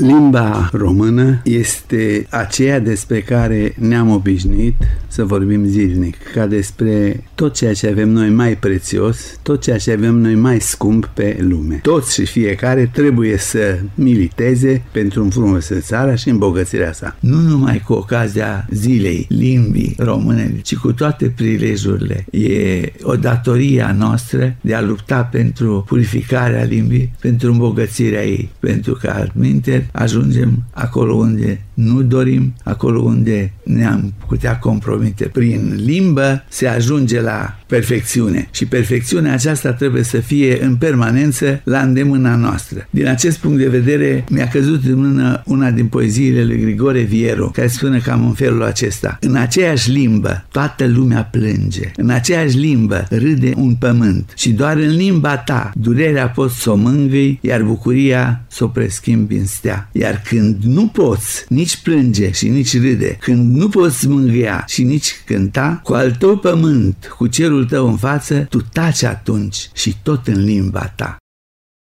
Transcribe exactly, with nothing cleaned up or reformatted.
Limba română este aceea despre care ne-am obișnuit să vorbim zilnic, ca despre tot ceea ce avem noi mai prețios, tot ceea ce avem noi mai scump pe lume. Toți și fiecare trebuie să militeze pentru înfrumusețarea țara și îmbogățirea sa. Nu numai cu ocazia zilei limbii române, ci cu toate prilejurile. E o datorie a noastră de a lupta pentru purificarea limbii, pentru îmbogățirea ei, pentru că altminte ajungem acolo unde nu dorim, acolo unde ne-am putea compromite. Prin limbă se ajunge la perfecțiune și perfecțiunea aceasta trebuie să fie în permanență la îndemâna noastră. Din acest punct de vedere mi-a căzut în mână una din poeziile lui Grigore Vieru, care spune cam în felul acesta: în aceeași limbă toată lumea plânge, în aceeași limbă râde un pământ și doar în limba ta durerea poți să o mângâi, iar bucuria să o preschimbi în stea. Iar când nu poți nici plânge și nici râde, când nu poți mângâia și nici cânta, cu al tău pământ, cu cerul tău în față, tu taci atunci și tot în limba ta.